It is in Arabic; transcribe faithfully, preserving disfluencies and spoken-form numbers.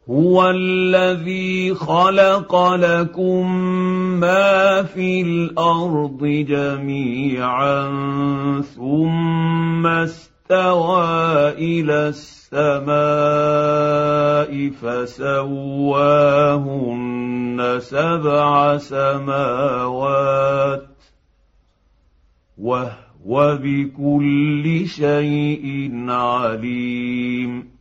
هو الذي خلق لكم ما في الارض جميعا ثم استوى الى السماء فسواهن سبع سماوات وهو بكل شيء عليم.